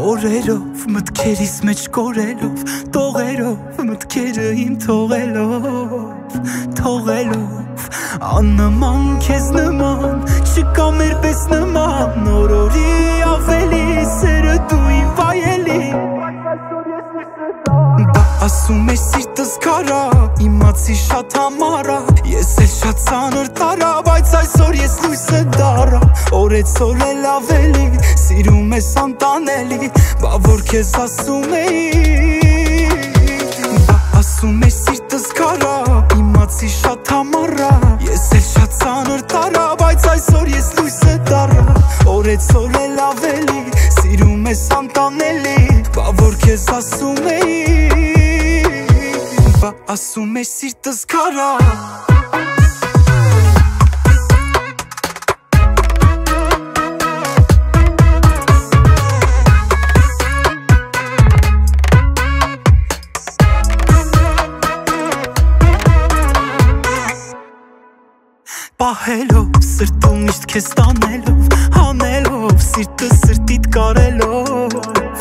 օրերով մտքերիս մեջ կորելով, տողերով մտքերը իմ թողելով աննման քեզ նման չկա մեր պես նման օրորի ավելի սերը դու իմ վայելի Բա ասում ես սիրտս քարա իմացի շատ համարա ես էլ շատ ծանր տարա բայց այսօր ես լույսը դարա օրեցօր էլ ավելի սիրում ես անտանելի բա որ քեզ ասում էի Բա ասում ես սիրտս քարա իմացի շատ համարա ես էլ շատ ծանր տարա բայց այսօր ես լույսը դարա օրեցօր էլ ավելի սիրում ես անտանելի բա որ քեզ ասում էի Բա ասում ես սիրտս քարա Պահելով, սրտում միշտ քեզ տանելով Հանելով, սիրտը սրտիդ կարելով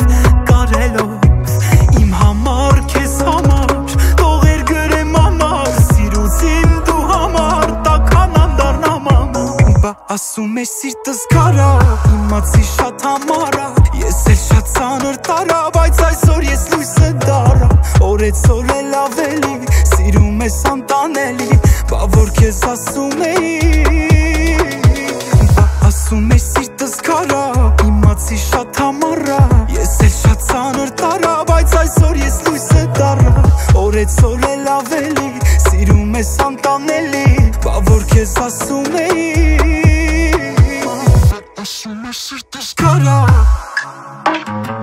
Իմ համար, քեզ համար Տողեր գրեմ համար Սիրուց իմ դու համար Տաքանան դարնաման Բա ասում ես սիրտս քարա Իմացի շատ համարա Ես էլ շատ ծանր տարա Բայց այսօր ես լույսը դարա Օրեցօր էլ ավելի Սիրում ես անտանելի Բա որ քեզ ասում էի Բա ասում ես սիրտս քարա Իմացի շատ համարա Ես էլ շատ ծանր տարա Բայց այսօր ես լույսը դարա Օրեցօր էլ ավելի Սիրում ես անտանելի Բա որ քեզ ասում էի Բա ասում ես սիրտս քարա